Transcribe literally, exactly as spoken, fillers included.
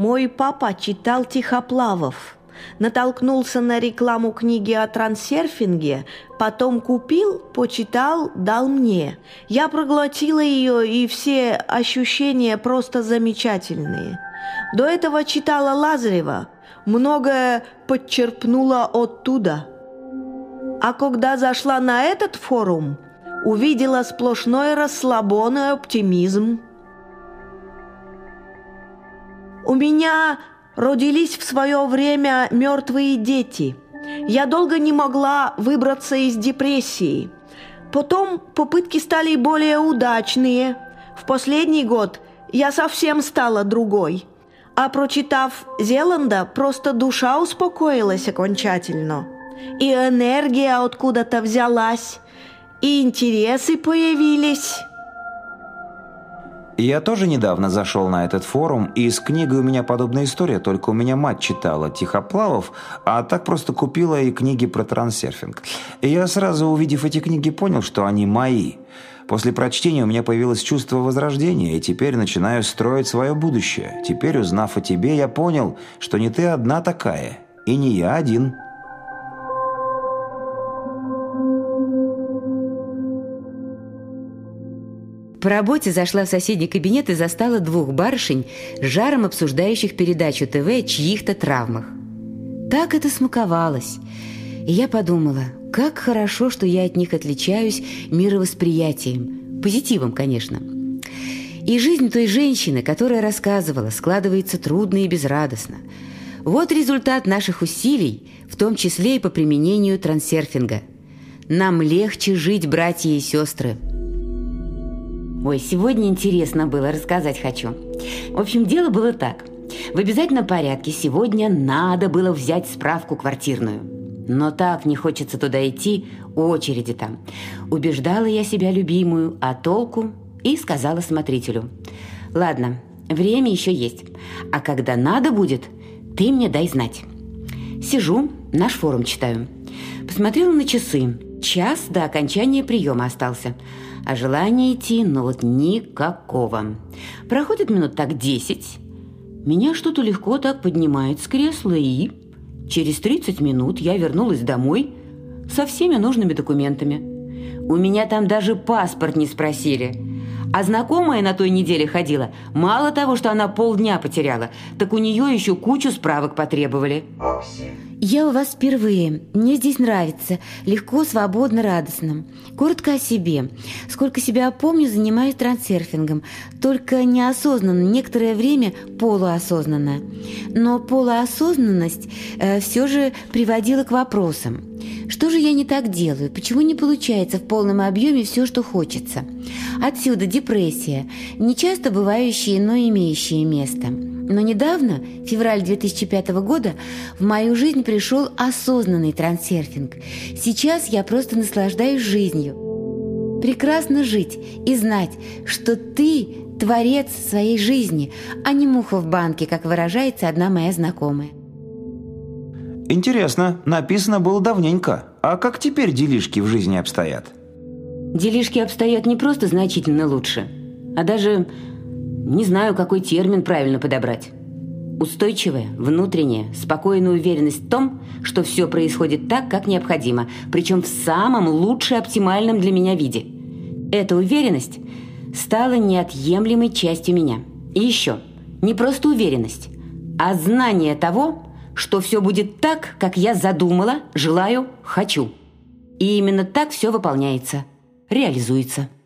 Мой папа читал Тихоплавов. Натолкнулся на рекламу книги о трансерфинге, потом купил, почитал, дал мне. Я проглотила ее, и все ощущения просто замечательные. До этого читала Лазарева, многое подчерпнула оттуда. А когда зашла на этот форум, увидела сплошной расслабон и оптимизм. У меня родились в свое время мертвые дети. Я долго не могла выбраться из депрессии. Потом попытки стали более удачные. В последний год я совсем стала другой. А прочитав Зеланда, просто душа успокоилась окончательно. И энергия откуда-то взялась, и интересы появились. Я тоже недавно зашел на этот форум, и с книгой у меня подобная история, только у меня мать читала Тихоплавов, а так просто купила и книги про трансерфинг. И я сразу, увидев эти книги, понял, что они мои. После прочтения у меня появилось чувство возрождения, и теперь начинаю строить свое будущее. Теперь, узнав о тебе, я понял, что не ты одна такая, и не я один. По работе зашла в соседний кабинет и застала двух барышень, жаром обсуждающих передачу ТВ о чьих-то травмах. Так это смаковалось. И я подумала, как хорошо, что я от них отличаюсь мировосприятием. Позитивом, конечно. И жизнь той женщины, которая рассказывала, складывается трудно и безрадостно. Вот результат наших усилий, в том числе и по применению трансерфинга. Нам легче жить, братья и сестры. Ой, сегодня интересно было, рассказать хочу. В общем, дело было так. В обязательном порядке сегодня надо было взять справку квартирную. Но так не хочется туда идти, очереди там. Убеждала я себя любимую, а толку? И сказала смотрителю: ладно, время еще есть, а когда надо будет, ты мне дай знать. Сижу, наш форум читаю. Посмотрела на часы. Час до окончания приема остался. А желания идти, ну вот никакого. Проходит минут так десять. Меня что-то легко так поднимает с кресла, и через тридцать минут я вернулась домой со всеми нужными документами. У меня там даже паспорт не спросили. А знакомая на той неделе ходила. Мало того, что она полдня потеряла, так у нее еще кучу справок потребовали. Я у вас впервые. Мне здесь нравится. Легко, свободно, радостно. Коротко о себе. Сколько себя помню, занимаюсь трансерфингом. Только неосознанно, некоторое время полуосознанно. Но полуосознанность э, все же приводила к вопросам. Что же я не так делаю? Почему не получается в полном объеме все, что хочется? Отсюда депрессия, не часто бывающая, но имеющая место. Но недавно, февраль две тысячи пятого года, в мою жизнь пришел осознанный трансерфинг. Сейчас я просто наслаждаюсь жизнью. Прекрасно жить и знать, что ты творец своей жизни, а не муха в банке, как выражается одна моя знакомая. Интересно, написано было давненько. А как теперь делишки в жизни обстоят? Делишки обстоят не просто значительно лучше, а даже не знаю, какой термин правильно подобрать. Устойчивая, внутренняя, спокойная уверенность в том, что все происходит так, как необходимо, причем в самом лучшем оптимальном для меня виде. Эта уверенность стала неотъемлемой частью меня. И еще, не просто уверенность, а знание того, что все будет так, как я задумала, желаю, хочу. И именно так все выполняется, реализуется.